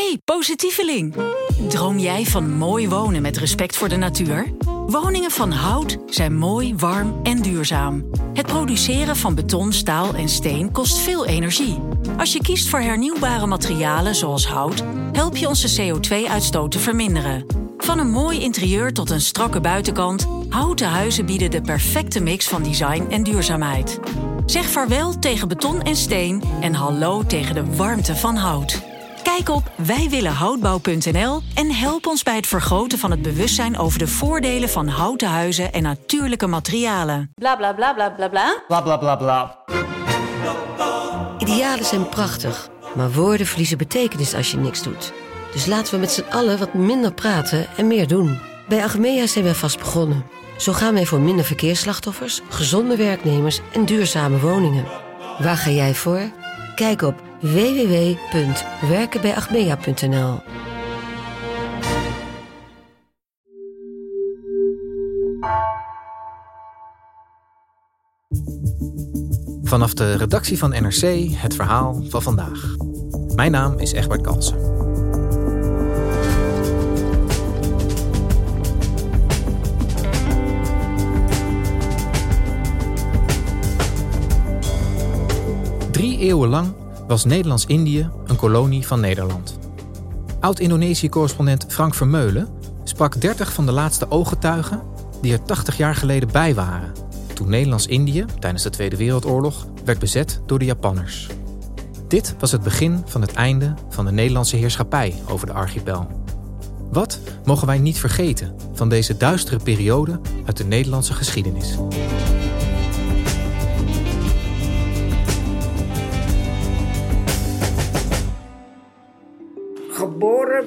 Hey, positieveling! Droom jij van mooi wonen met respect voor de natuur? Woningen van hout zijn mooi, warm en duurzaam. Het produceren van beton, staal en steen kost veel energie. Als je kiest voor hernieuwbare materialen zoals hout, help je onze CO2-uitstoot te verminderen. Van een mooi interieur tot een strakke buitenkant, houten huizen bieden de perfecte mix van design en duurzaamheid. Zeg vaarwel tegen beton en steen en hallo tegen de warmte van hout. Kijk op wijwillenhoutbouw.nl en help ons bij het vergroten van het bewustzijn over de voordelen van houten huizen en natuurlijke materialen. Bla bla bla bla bla bla. Bla bla bla bla. Idealen zijn prachtig, maar woorden verliezen betekenis als je niks doet. Dus laten we met z'n allen wat minder praten en meer doen. Bij Achmea zijn we vast begonnen. Zo gaan wij voor minder verkeersslachtoffers, gezonde werknemers en duurzame woningen. Waar ga jij voor? Kijk op www.werkenbijachmea.nl. Vanaf de redactie van NRC het verhaal van vandaag. Mijn naam is Egbert Kalsen. Drie eeuwen lang was Nederlands-Indië een kolonie van Nederland. Oud-Indonesië-correspondent Frank Vermeulen sprak 30 van de laatste ooggetuigen die er 80 jaar geleden bij waren, toen Nederlands-Indië tijdens de Tweede Wereldoorlog werd bezet door de Japanners. Dit was het begin van het einde van de Nederlandse heerschappij over de archipel. Wat mogen wij niet vergeten van deze duistere periode uit de Nederlandse geschiedenis? Geboren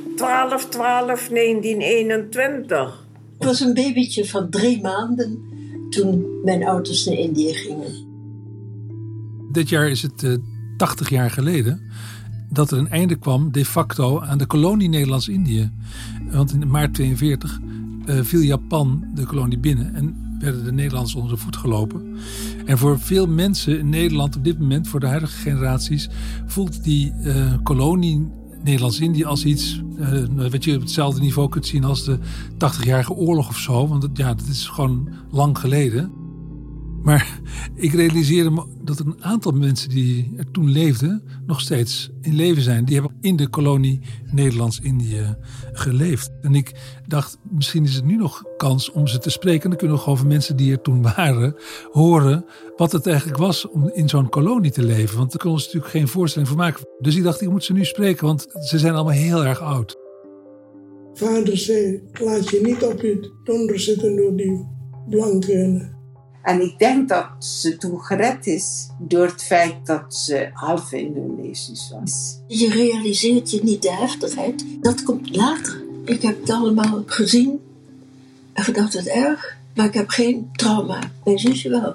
12/12/1921. Ik was een babytje van 3 maanden toen mijn ouders naar Indië gingen. Dit jaar is het 80 jaar geleden dat er een einde kwam de facto aan de kolonie Nederlands-Indië. Want in maart 42 viel Japan de kolonie binnen en werden de Nederlanders onder de voet gelopen. En voor veel mensen in Nederland op dit moment, voor de huidige generaties, voelt die kolonie Nederlands-Indië als iets wat je op hetzelfde niveau kunt zien als de 80-jarige oorlog of zo. Want dat is gewoon lang geleden. Maar ik realiseerde me dat er een aantal mensen die er toen leefden nog steeds in leven zijn. Die hebben in de kolonie Nederlands-Indië geleefd. En ik dacht, misschien is het nu nog kans om ze te spreken. Dan kunnen we gewoon van mensen die er toen waren horen wat het eigenlijk was om in zo'n kolonie te leven. Want daar kunnen we ons natuurlijk geen voorstelling van maken. Dus ik dacht, ik moet ze nu spreken, want ze zijn allemaal heel erg oud. Vader zei, laat je niet op je donder zitten door die blanken. En ik denk dat ze toen gered is door het feit dat ze half Indonesisch was. Je realiseert je niet de heftigheid. Dat komt later. Ik heb het allemaal gezien en gedacht, wat erg. Maar ik heb geen trauma. Mijn zusje wel.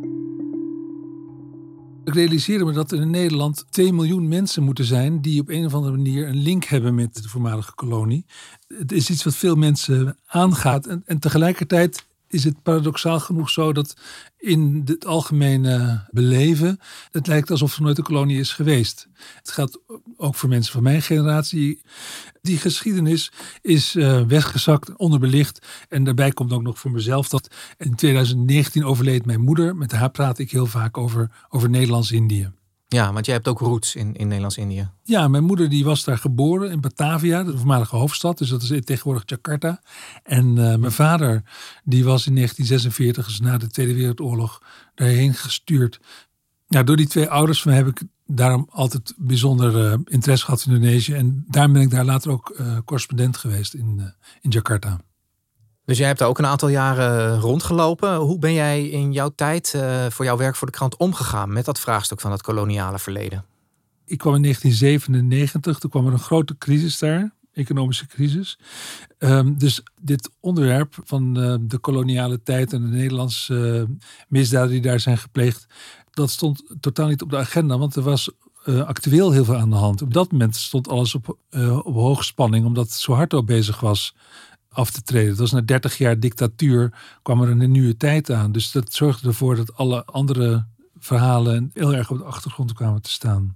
Ik realiseerde me dat er in Nederland 2 miljoen mensen moeten zijn die op een of andere manier een link hebben met de voormalige kolonie. Het is iets wat veel mensen aangaat en tegelijkertijd is het paradoxaal genoeg zo dat in het algemene beleven het lijkt alsof er nooit een kolonie is geweest. Het geldt ook voor mensen van mijn generatie. Die geschiedenis is weggezakt, onderbelicht. En daarbij komt ook nog voor mezelf dat in 2019 overleed mijn moeder. Met haar praat ik heel vaak over Nederlands-Indië. Ja, want jij hebt ook roots in Nederlands-Indië. Ja, mijn moeder die was daar geboren in Batavia, de voormalige hoofdstad. Dus dat is tegenwoordig Jakarta. En mijn vader die was in 1946, dus na de Tweede Wereldoorlog, daarheen gestuurd. Ja, door die 2 ouders van mij heb ik daarom altijd bijzonder interesse gehad in Indonesië. En daarom ben ik daar later ook correspondent geweest in Jakarta. Dus jij hebt daar ook een aantal jaren rondgelopen. Hoe ben jij in jouw tijd voor jouw werk voor de krant omgegaan met dat vraagstuk van het koloniale verleden? Ik kwam in 1997, toen kwam er een grote crisis daar, economische crisis. Dus dit onderwerp van de koloniale tijd en de Nederlandse misdaden die daar zijn gepleegd, dat stond totaal niet op de agenda, want er was actueel heel veel aan de hand. Op dat moment stond alles op hoge spanning, omdat Suharto bezig was af te treden. Dat was na 30 jaar dictatuur kwam er een nieuwe tijd aan. Dus dat zorgde ervoor dat alle andere verhalen heel erg op de achtergrond kwamen te staan.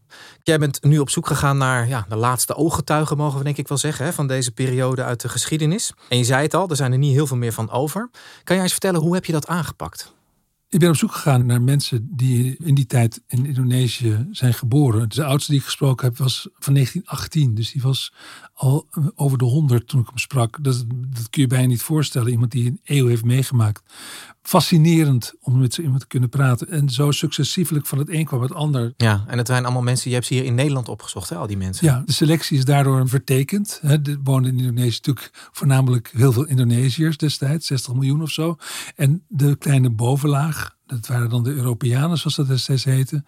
Jij bent nu op zoek gegaan naar de laatste ooggetuigen, mogen we denk ik wel zeggen, hè, van deze periode uit de geschiedenis. En je zei het al, er zijn er niet heel veel meer van over. Kan jij eens vertellen, hoe heb je dat aangepakt? Ik ben op zoek gegaan naar mensen die in die tijd in Indonesië zijn geboren. De oudste die ik gesproken heb was van 1918. Dus die was al over de 100 toen ik hem sprak. Dat kun je bijna niet voorstellen. Iemand die een eeuw heeft meegemaakt. Fascinerend om met zo iemand te kunnen praten. En zo successievelijk van het een kwam het ander. Ja, en het zijn allemaal mensen, je hebt ze hier in Nederland opgezocht, hè, al die mensen. Ja, de selectie is daardoor vertekend. Er woonden in Indonesië natuurlijk voornamelijk heel veel Indonesiërs destijds. 60 miljoen of zo. En de kleine bovenlaag, dat waren dan de Europeanen zoals dat destijds heette.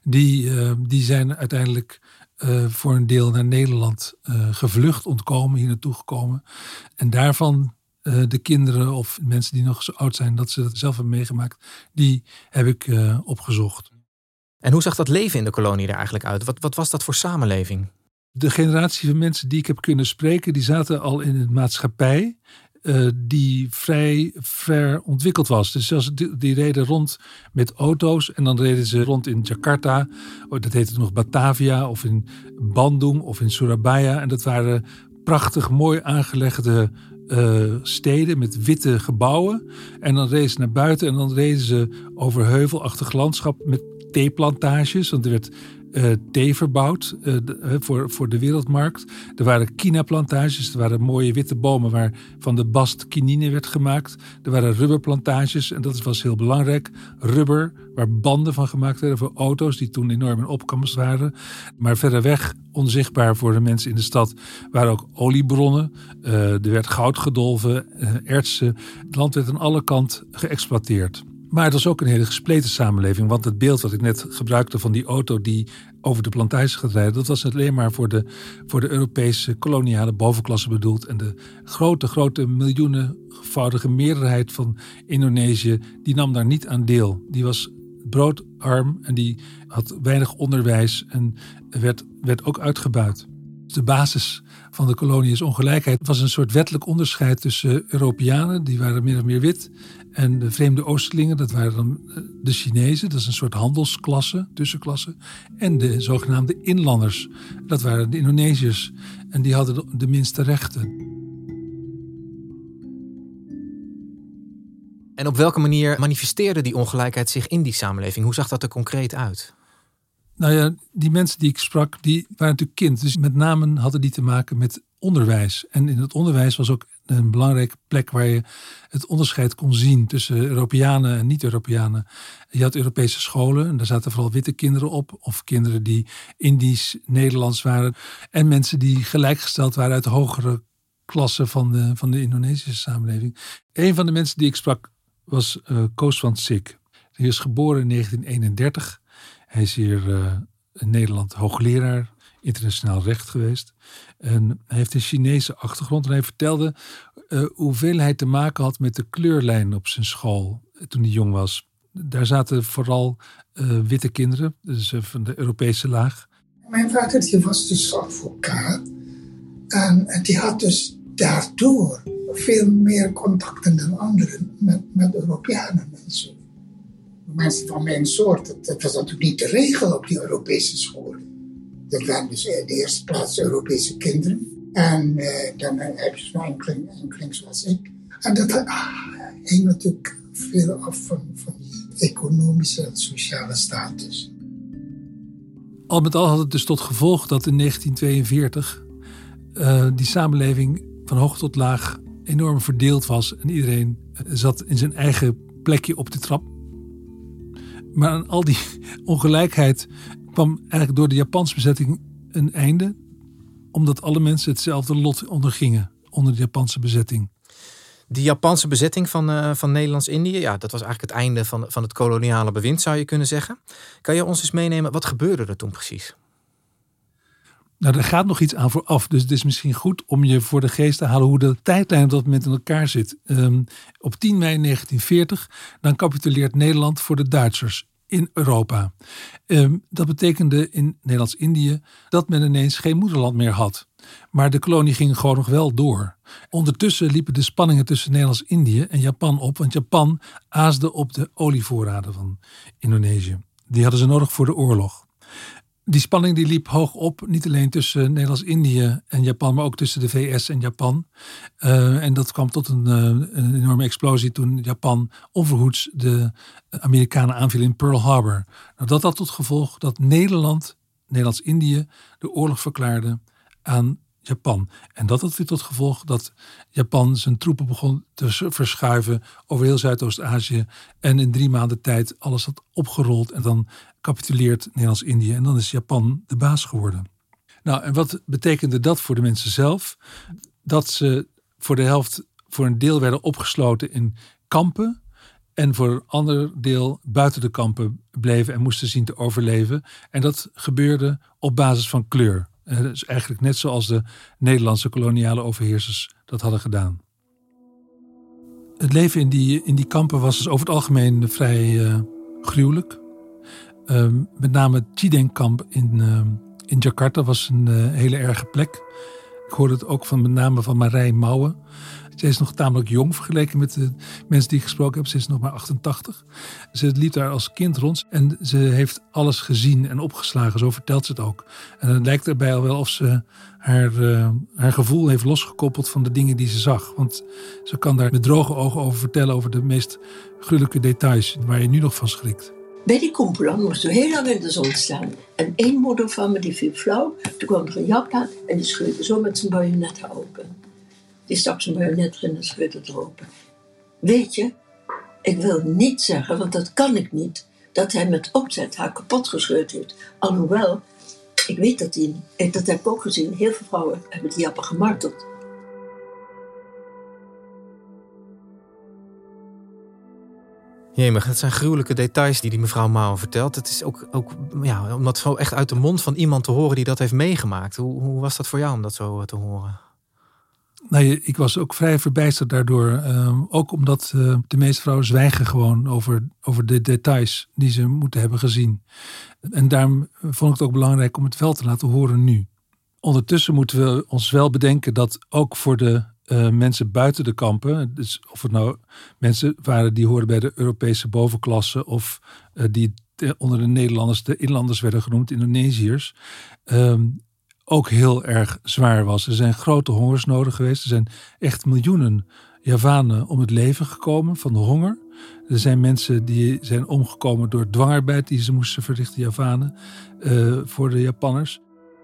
Die zijn uiteindelijk voor een deel naar Nederland gevlucht, ontkomen, hier naartoe gekomen. En daarvan de kinderen of mensen die nog zo oud zijn dat ze dat zelf hebben meegemaakt, die heb ik opgezocht. En hoe zag dat leven in de kolonie er eigenlijk uit? Wat was dat voor samenleving? De generatie van mensen die ik heb kunnen spreken, die zaten al in een maatschappij die vrij ver ontwikkeld was. Dus die reden rond met auto's en dan reden ze rond in Jakarta. Dat heette nog Batavia, of in Bandung of in Surabaya. En dat waren prachtig mooi aangelegde steden met witte gebouwen. En dan reden ze naar buiten en dan reden ze over heuvelachtig landschap met theeplantages. Want er werd thee verbouwd voor de wereldmarkt. Er waren kinaplantages, er waren mooie witte bomen waarvan de bast quinine werd gemaakt. Er waren rubberplantages en dat was heel belangrijk. Rubber, waar banden van gemaakt werden voor auto's die toen enorm in opkomst waren. Maar verder weg, onzichtbaar voor de mensen in de stad, waren ook oliebronnen. Er werd goud gedolven, ertsen. Het land werd aan alle kanten geëxploiteerd. Maar het was ook een hele gespleten samenleving. Want het beeld wat ik net gebruikte van die auto die over de plantage gaat rijden, dat was alleen maar voor de Europese koloniale bovenklasse bedoeld. En de grote miljoenenvoudige meerderheid van Indonesië, die nam daar niet aan deel. Die was broodarm en die had weinig onderwijs en werd ook uitgebuit. De basis van de kolonie is ongelijkheid. Het was een soort wettelijk onderscheid tussen Europeanen, die waren min of meer wit, en de vreemde Oosterlingen, dat waren dan de Chinezen, dat is een soort handelsklasse, tussenklasse, en de zogenaamde inlanders, dat waren de Indonesiërs, en die hadden de minste rechten. En op welke manier manifesteerde die ongelijkheid zich in die samenleving? Hoe zag dat er concreet uit? Nou ja, die mensen die ik sprak, die waren natuurlijk kind. Dus met name hadden die te maken met onderwijs. En in het onderwijs was ook een belangrijke plek waar je het onderscheid kon zien tussen Europeanen en niet-Europeanen. Je had Europese scholen en daar zaten vooral witte kinderen op. Of kinderen die Indisch, Nederlands waren. En mensen die gelijkgesteld waren uit de hogere klasse van de Indonesische samenleving. Een van de mensen die ik sprak was Koos van Sik. Hij is geboren in 1931. Hij is hier in Nederland hoogleraar internationaal recht geweest. En hij heeft een Chinese achtergrond. En hij vertelde hoeveel hij te maken had met de kleurlijn op zijn school toen hij jong was. Daar zaten vooral witte kinderen, dus van de Europese laag. Mijn vader die was dus advocaat. En die had dus daardoor veel meer contacten dan anderen met Europeanen en zo. Mensen van mijn soort, dat was natuurlijk niet de regel op die Europese scholen. Dat waren dus in de eerste plaats Europese kinderen. En dan heb je zo'n enkeling zoals ik. En dat hing natuurlijk veel af van die economische en sociale status. Al met al had het dus tot gevolg dat in 1942 die samenleving van hoog tot laag enorm verdeeld was. En iedereen zat in zijn eigen plekje op de trap. Maar aan al die ongelijkheid kwam eigenlijk door de Japanse bezetting een einde. Omdat alle mensen hetzelfde lot ondergingen onder de Japanse bezetting. Die Japanse bezetting van Nederlands-Indië, ja, dat was eigenlijk het einde van het koloniale bewind, zou je kunnen zeggen. Kan je ons eens meenemen, wat gebeurde er toen precies? Nou, er gaat nog iets aan vooraf. Dus het is misschien goed om je voor de geest te halen hoe de tijdlijn op dat moment in elkaar zit. Op 10 mei 1940, dan capituleert Nederland voor de Duitsers in Europa. Dat betekende in Nederlands-Indië dat men ineens geen moederland meer had. Maar de kolonie ging gewoon nog wel door. Ondertussen liepen de spanningen tussen Nederlands-Indië en Japan op. Want Japan aasde op de olievoorraden van Indonesië. Die hadden ze nodig voor de oorlog. Die spanning die liep hoog op, niet alleen tussen Nederlands-Indië en Japan, maar ook tussen de VS en Japan. En dat kwam tot een enorme explosie toen Japan onverhoeds de Amerikanen aanviel in Pearl Harbor. Nou, dat had tot gevolg dat Nederlands-Indië de oorlog verklaarde aan Japan. En dat had weer tot gevolg dat Japan zijn troepen begon te verschuiven over heel Zuidoost-Azië. En in 3 maanden tijd alles had opgerold. En dan capituleert Nederlands-Indië. En dan is Japan de baas geworden. Nou, en wat betekende dat voor de mensen zelf? Dat ze voor de helft, voor een deel werden opgesloten in kampen. En voor een ander deel buiten de kampen bleven en moesten zien te overleven. En dat gebeurde op basis van kleur. Dus eigenlijk net zoals de Nederlandse koloniale overheersers dat hadden gedaan. Het leven in die kampen was dus over het algemeen vrij gruwelijk. Met name het Chideng-kamp in Jakarta was een hele erge plek. Ik hoorde het ook met name van Marij Mouwen. Zij is nog tamelijk jong vergeleken met de mensen die ik gesproken heb. Ze is nog maar 88. Ze liep daar als kind rond en ze heeft alles gezien en opgeslagen. Zo vertelt ze het ook. En het lijkt erbij al wel of ze haar gevoel heeft losgekoppeld van de dingen die ze zag. Want ze kan daar met droge ogen over vertellen over de meest gruwelijke details waar je nu nog van schrikt. Bij die Koempelan moesten we heel lang in de zon staan. En één moeder van me die viel flauw. Toen kwam er een Japan en die scheurde zo met zijn bajonetten open. Die stak zijn bajonet erin en scheurde het open. Weet je, ik wil niet zeggen, want dat kan ik niet, dat hij met opzet haar kapot gescheurd heeft. Alhoewel, ik weet dat hij, dat heb ik ook gezien, heel veel vrouwen hebben die Japan gemarteld. Jemig, het zijn gruwelijke details die mevrouw Mouwen vertelt. Het is ook ja, om dat zo echt uit de mond van iemand te horen die dat heeft meegemaakt. Hoe was dat voor jou om dat zo te horen? Nou, ik was ook vrij verbijsterd daardoor. Ook omdat de meeste vrouwen zwijgen gewoon over de details die ze moeten hebben gezien. En daarom vond ik het ook belangrijk om het wel te laten horen nu. Ondertussen moeten we ons wel bedenken dat ook voor de mensen buiten de kampen, dus of het nou mensen waren die hoorden bij de Europese bovenklasse of die onder de Nederlanders de inlanders werden genoemd, Indonesiërs, ook heel erg zwaar was. Er zijn grote hongersnoden geweest. Er zijn echt miljoenen Javanen om het leven gekomen van de honger. Er zijn mensen die zijn omgekomen door dwangarbeid die ze moesten verrichten, Javanen, voor de Japanners.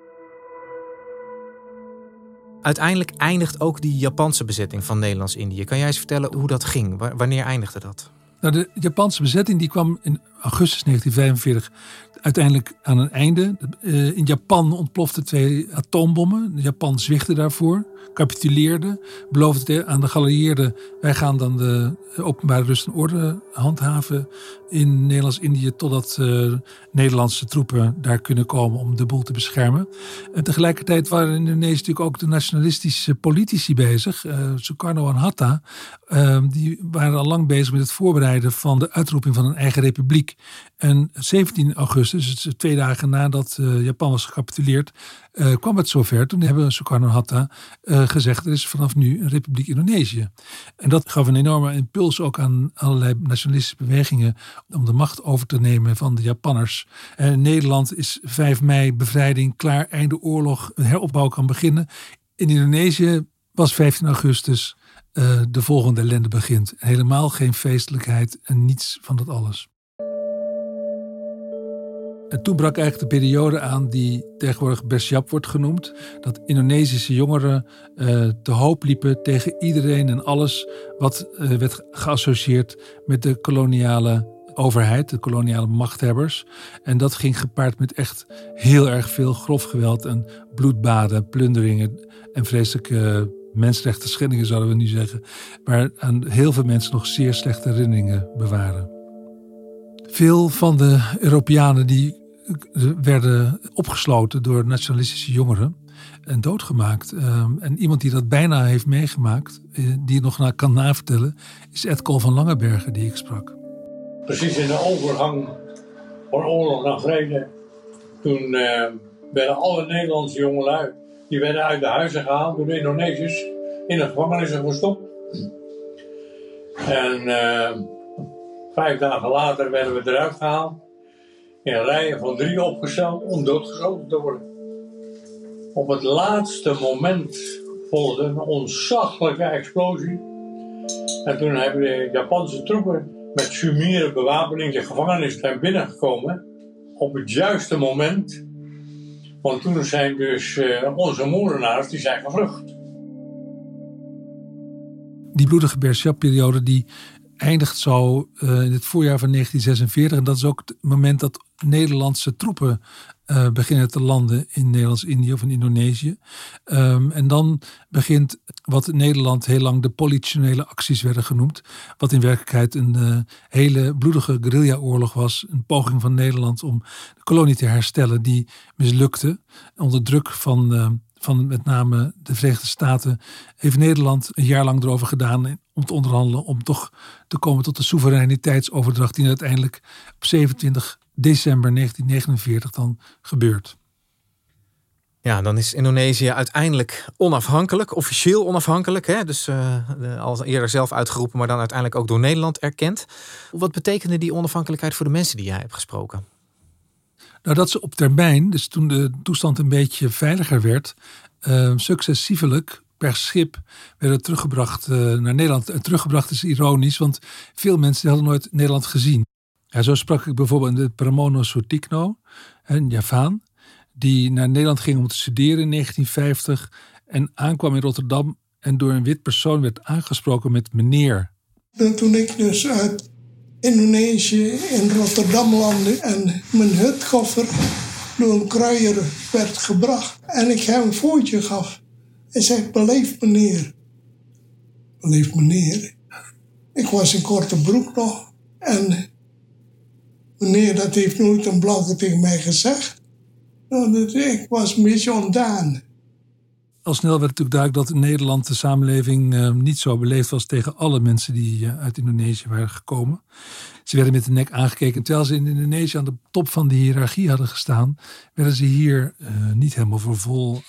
Uiteindelijk eindigt ook die Japanse bezetting van Nederlands-Indië. Kan jij eens vertellen hoe dat ging? Wanneer eindigde dat? Nou, de Japanse bezetting die kwam in augustus 1945 uiteindelijk aan een einde. In Japan ontploften 2 atoombommen. Japan zwichtte daarvoor, capituleerde, beloofde aan de geallieerden: wij gaan dan de openbare rust en orde handhaven in Nederlands-Indië totdat Nederlandse troepen daar kunnen komen om de boel te beschermen. En tegelijkertijd waren in Indonesië natuurlijk ook de nationalistische politici bezig. Sukarno en Hatta, die waren al lang bezig met het voorbereiden van de uitroeping van een eigen republiek. En 17 augustus, dus 2 dagen nadat Japan was gecapituleerd, kwam het zover. Toen hebben Sukarno en Hatta gezegd: er is vanaf nu een republiek Indonesië. En dat gaf een enorme impuls ook aan allerlei nationalistische bewegingen om de macht over te nemen van de Japanners. En in Nederland is 5 mei bevrijding, klaar, einde oorlog, heropbouw kan beginnen. In Indonesië was 15 augustus de volgende ellende begint. Helemaal geen feestelijkheid en niets van dat alles. En toen brak eigenlijk de periode aan die tegenwoordig Bersiap wordt genoemd. Dat Indonesische jongeren te hoop liepen tegen iedereen en alles wat werd geassocieerd met de koloniale overheid, de koloniale machthebbers. En dat ging gepaard met echt heel erg veel grof geweld en bloedbaden, plunderingen en vreselijke mensenrechten schendingen, zouden we nu zeggen. Waar aan heel veel mensen nog zeer slechte herinneringen bewaren. Veel van de Europeanen die werden opgesloten door nationalistische jongeren en doodgemaakt. En iemand die dat bijna heeft meegemaakt, die het nog kan navertellen, is Ed Col van Langenbergen, die ik sprak. Precies in de overgang van oorlog naar vrede, toen werden alle Nederlandse jongelui, die werden uit de huizen gehaald door de Indonesiërs, in de gevangenissen gestopt. En 5 dagen later werden we eruit gehaald. in rijen van 3 opgesteld om doodgeschoten te worden. Op het laatste moment volgde een ontzaglijke explosie. En toen hebben de Japanse troepen met sumiere bewapening de gevangenis zijn binnengekomen. Op het juiste moment. Want toen zijn dus onze moordenaars die zijn gevlucht. Die bloedige Bergerac-periode die eindigt zo in het voorjaar van 1946. En dat is ook het moment dat Nederlandse troepen beginnen te landen in Nederlands-Indië of in Indonesië. En dan begint wat in Nederland heel lang de politionele acties werden genoemd. Wat in werkelijkheid een hele bloedige guerrilla-oorlog was. Een poging van Nederland om de kolonie te herstellen die mislukte. Onder druk van met name de Verenigde Staten heeft Nederland een jaar lang erover gedaan om te onderhandelen, om toch te komen tot de soevereiniteitsoverdracht die uiteindelijk op 27 december 1949 dan gebeurt. Ja, dan is Indonesië uiteindelijk onafhankelijk, officieel onafhankelijk. Hè? Dus al eerder zelf uitgeroepen, maar dan uiteindelijk ook door Nederland erkend. Wat betekende die onafhankelijkheid voor de mensen die jij hebt gesproken? Nou, dat ze op termijn, dus toen de toestand een beetje veiliger werd, successievelijk per schip werden teruggebracht naar Nederland. En teruggebracht is ironisch, want veel mensen hadden nooit Nederland gezien. Ja, zo sprak ik bijvoorbeeld in de Pramono Sutikno, een Javaan, die naar Nederland ging om te studeren in 1950 en aankwam in Rotterdam en door een wit persoon werd aangesproken met meneer. En toen ik dus uit Indonesië in Rotterdam landde en mijn hutkoffer door een kruier werd gebracht en ik hem een fooitje gaf. Hij zei, beleefd meneer. Beleefd meneer. Ik was in korte broek nog en meneer, dat heeft nooit een blanke tegen mij gezegd. Ik was een beetje ontdaan. Al snel werd natuurlijk duidelijk dat in Nederland de samenleving niet zo beleefd was tegen alle mensen die uit Indonesië waren gekomen. Ze werden met de nek aangekeken. Terwijl ze in Indonesië aan de top van de hiërarchie hadden gestaan, werden ze hier niet helemaal voor vol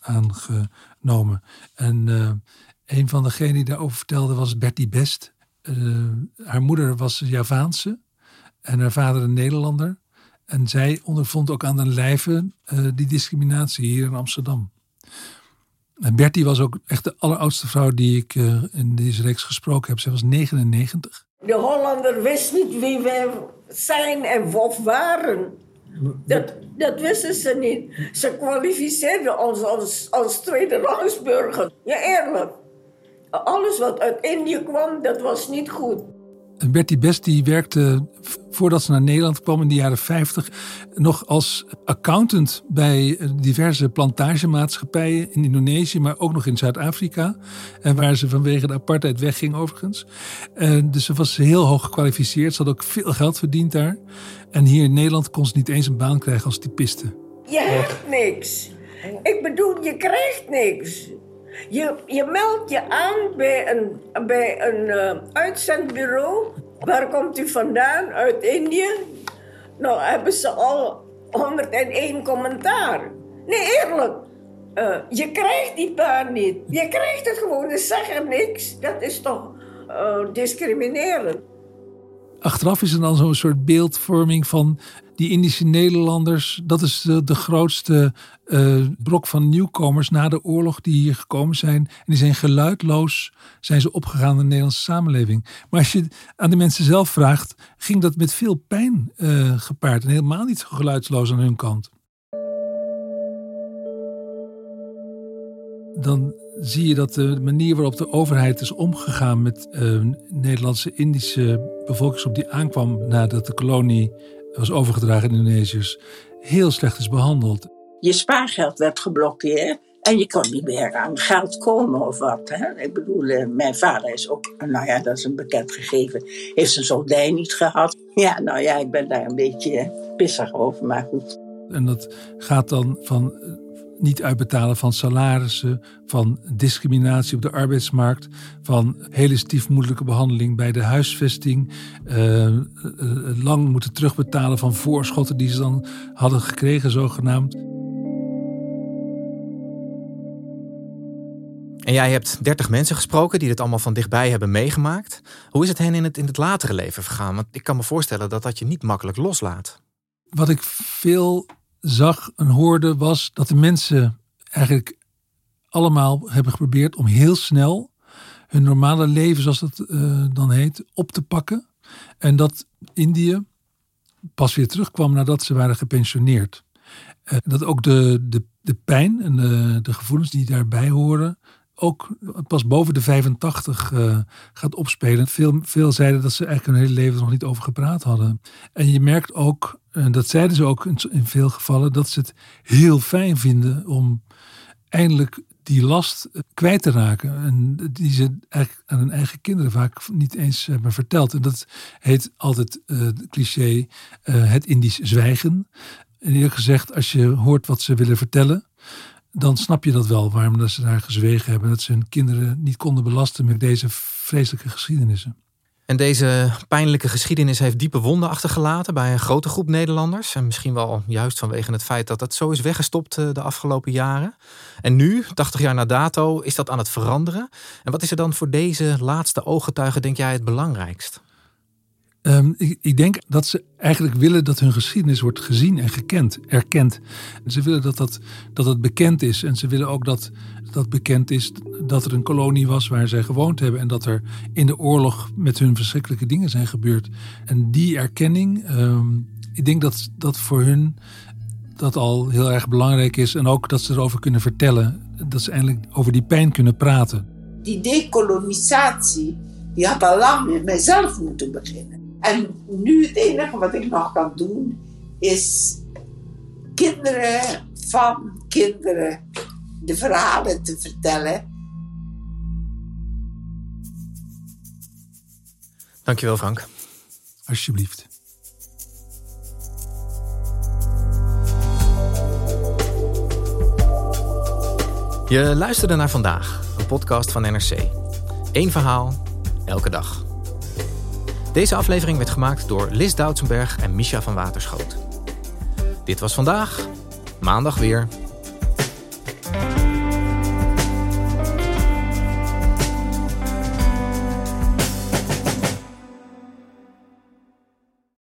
aangenomen. En een van degenen die daarover vertelde was Bertie Best. Haar moeder was Javaanse en haar vader een Nederlander. En zij ondervond ook aan den lijve die discriminatie hier in Amsterdam. En Bertie was ook echt de alleroudste vrouw die ik in deze reeks gesproken heb. Zij was 99. De Hollander wist niet wie wij zijn en of waren. Dat wisten ze niet. Ze kwalificeerden ons als tweede rangsburger. Ja, eerlijk. Alles wat uit Indië kwam, dat was niet goed. Bertie Best die werkte voordat ze naar Nederland kwam in de jaren 50 nog als accountant bij diverse plantagemaatschappijen in Indonesië, maar ook nog in Zuid-Afrika. En waar ze vanwege de apartheid wegging overigens. Dus ze was heel hoog gekwalificeerd. Ze had ook veel geld verdiend daar. En hier in Nederland kon ze niet eens een baan krijgen als typiste. Je hebt niks. Ik bedoel, je krijgt niks. Je meldt je aan bij een uitzendbureau. Waar komt u vandaan? Uit Indië? Nou, hebben ze al 101 commentaar. Nee, eerlijk. Je krijgt die baan niet. Je krijgt het gewoon, dus zeg er niks. Dat is toch discriminerend. Achteraf is er dan zo'n soort beeldvorming van die Indische Nederlanders. Dat is de grootste brok van nieuwkomers na de oorlog die hier gekomen zijn. En die zijn geluidloos opgegaan in de Nederlandse samenleving. Maar als je aan de mensen zelf vraagt, ging dat met veel pijn gepaard. En helemaal niet geluidsloos aan hun kant. Dan zie je dat de manier waarop de overheid is omgegaan met Nederlandse Indische bevolkingsgroep die aankwam nadat de kolonie was overgedragen aan Indonesiërs, heel slecht is behandeld. Je spaargeld werd geblokkeerd en je kon niet meer aan geld komen of wat. Hè? Ik bedoel, mijn vader is ook, nou ja, dat is een bekend gegeven, heeft zijn soldij niet gehad. Ja, nou ja, ik ben daar een beetje pissig over, maar goed. En dat gaat dan van niet uitbetalen van salarissen, van discriminatie op de arbeidsmarkt, van hele stiefmoederlijke behandeling bij de huisvesting, lang moeten terugbetalen van voorschotten die ze dan hadden gekregen, zogenaamd. En jij hebt 30 mensen gesproken die dit allemaal van dichtbij hebben meegemaakt. Hoe is het hen in het latere leven vergaan? Want ik kan me voorstellen dat je niet makkelijk loslaat. Wat ik veel zag en hoorde was dat de mensen eigenlijk allemaal hebben geprobeerd om heel snel hun normale leven, zoals dat dan heet, op te pakken. En dat Indië pas weer terugkwam nadat ze waren gepensioneerd. Dat ook de pijn en de gevoelens die daarbij horen ook pas boven de 85 gaat opspelen. Veel zeiden dat ze eigenlijk hun hele leven er nog niet over gepraat hadden. En je merkt ook, en dat zeiden ze ook in veel gevallen, dat ze het heel fijn vinden om eindelijk die last kwijt te raken. En die ze eigenlijk aan hun eigen kinderen vaak niet eens hebben verteld. En dat heet altijd cliché het Indisch zwijgen. En eerlijk gezegd, als je hoort wat ze willen vertellen, dan snap je dat wel, waarom ze daar gezwegen hebben. Dat ze hun kinderen niet konden belasten met deze vreselijke geschiedenissen. En deze pijnlijke geschiedenis heeft diepe wonden achtergelaten bij een grote groep Nederlanders. En misschien wel juist vanwege het feit dat het zo is weggestopt de afgelopen jaren. En nu, 80 jaar na dato, is dat aan het veranderen. En wat is er dan voor deze laatste ooggetuigen, denk jij, het belangrijkst? Ik denk dat ze eigenlijk willen dat hun geschiedenis wordt gezien en erkend. Ze willen dat het bekend is. En ze willen ook dat bekend is dat er een kolonie was waar zij gewoond hebben. En dat er in de oorlog met hun verschrikkelijke dingen zijn gebeurd. En die erkenning, ik denk dat voor hun dat al heel erg belangrijk is. En ook dat ze erover kunnen vertellen. Dat ze eindelijk over die pijn kunnen praten. Die dekolonisatie, die had al lang met mijzelf moeten beginnen. En nu het enige wat ik nog kan doen, is kinderen van kinderen de verhalen te vertellen. Dankjewel, Frank. Alsjeblieft. Je luisterde naar Vandaag, een podcast van NRC. 1 verhaal, elke dag. Deze aflevering werd gemaakt door Lis Doutsenberg en Misha van Waterschoot. Dit was Vandaag, maandag weer.